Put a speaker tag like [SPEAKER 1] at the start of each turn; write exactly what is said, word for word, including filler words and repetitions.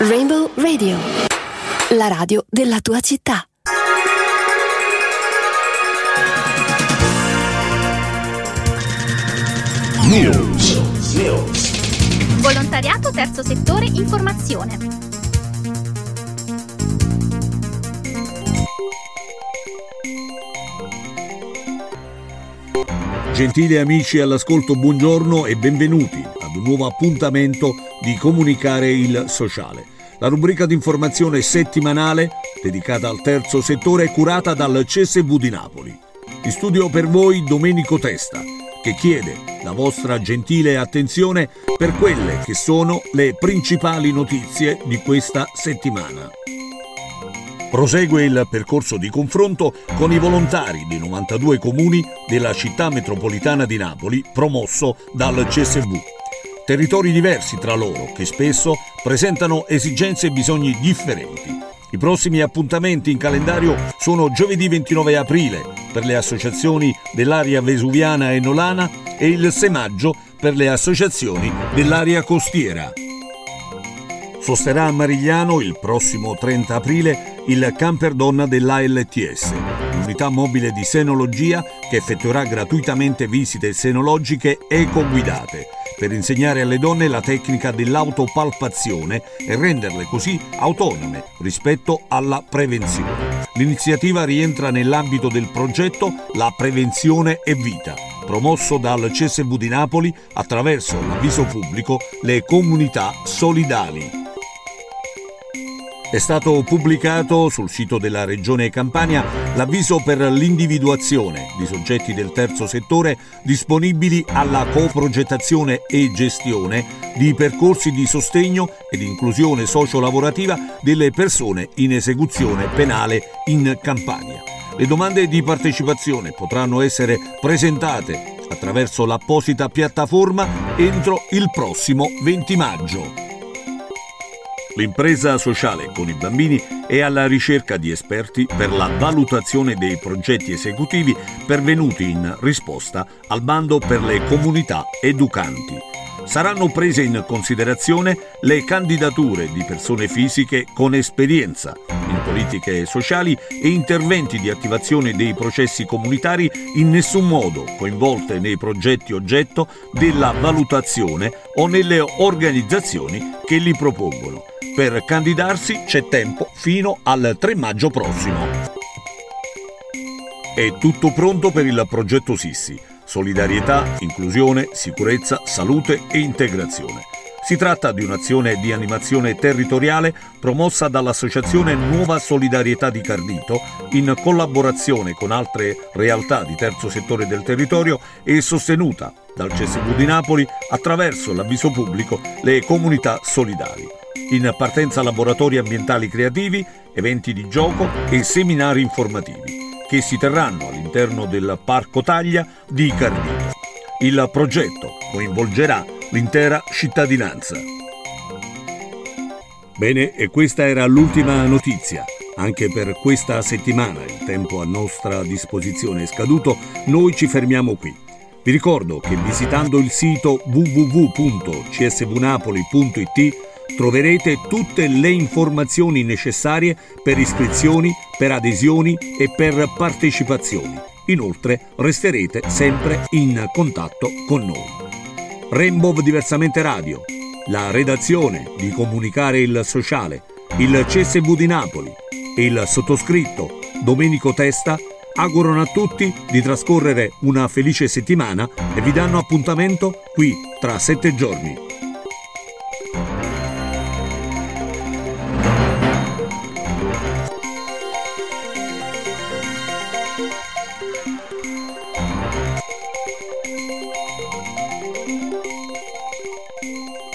[SPEAKER 1] Rainbow Radio, la radio della tua città.
[SPEAKER 2] News. News.
[SPEAKER 3] Volontariato terzo settore informazione.
[SPEAKER 2] Gentili amici all'ascolto, buongiorno e benvenuti ad un nuovo appuntamento di Comunicare il Sociale. La rubrica di informazione settimanale dedicata al terzo settore è curata dal C S V di Napoli. In studio per voi Domenico Testa, che chiede la vostra gentile attenzione per quelle che sono le principali notizie di questa settimana. Prosegue il percorso di confronto con i volontari di novantadue comuni della città metropolitana di Napoli, promosso dal C S V. Territori diversi tra loro, che spesso presentano esigenze e bisogni differenti. I prossimi appuntamenti in calendario sono giovedì ventinove aprile per le associazioni dell'area vesuviana e nolana e il sei maggio per le associazioni dell'area costiera. Sosterrà a Marigliano il prossimo trenta aprile il camper donna dell'A L T S, l'unità mobile di senologia che effettuerà gratuitamente visite senologiche ecoguidate per insegnare alle donne la tecnica dell'autopalpazione e renderle così autonome rispetto alla prevenzione. L'iniziativa rientra nell'ambito del progetto La Prevenzione è Vita, promosso dal C S V di Napoli attraverso l'avviso pubblico Le Comunità Solidali. È stato pubblicato sul sito della Regione Campania l'avviso per l'individuazione di soggetti del terzo settore disponibili alla coprogettazione e gestione di percorsi di sostegno ed inclusione sociolavorativa delle persone in esecuzione penale in Campania. Le domande di partecipazione potranno essere presentate attraverso l'apposita piattaforma entro il prossimo venti maggio. L'impresa sociale con i bambini è alla ricerca di esperti per la valutazione dei progetti esecutivi pervenuti in risposta al bando per le comunità educanti. Saranno prese in considerazione le candidature di persone fisiche con esperienza in politiche sociali e interventi di attivazione dei processi comunitari in nessun modo coinvolte nei progetti oggetto della valutazione o nelle organizzazioni che li propongono. Per candidarsi c'è tempo fino al tre maggio prossimo. È tutto pronto per il progetto Sissi: solidarietà, inclusione, sicurezza, salute e integrazione. Si tratta di un'azione di animazione territoriale promossa dall'Associazione Nuova Solidarietà di Cardito in collaborazione con altre realtà di terzo settore del territorio e sostenuta dal C S V di Napoli attraverso l'avviso pubblico Le Comunità Solidali. In partenza laboratori ambientali creativi, eventi di gioco e seminari informativi che si terranno all'interno del Parco Taglia di Cardito. Il progetto coinvolgerà l'intera cittadinanza. Bene, e questa era l'ultima notizia. Anche per questa settimana il tempo a nostra disposizione è scaduto, noi ci fermiamo qui. Vi ricordo che visitando il sito w w w punto c s v napoli punto i t troverete tutte le informazioni necessarie per iscrizioni, per adesioni e per partecipazioni. Inoltre resterete sempre in contatto con noi. Rainbow Diversamente Radio, la redazione di Comunicare il Sociale, il C S V di Napoli e il sottoscritto Domenico Testa augurano a tutti di trascorrere una felice settimana e vi danno appuntamento qui tra sette giorni.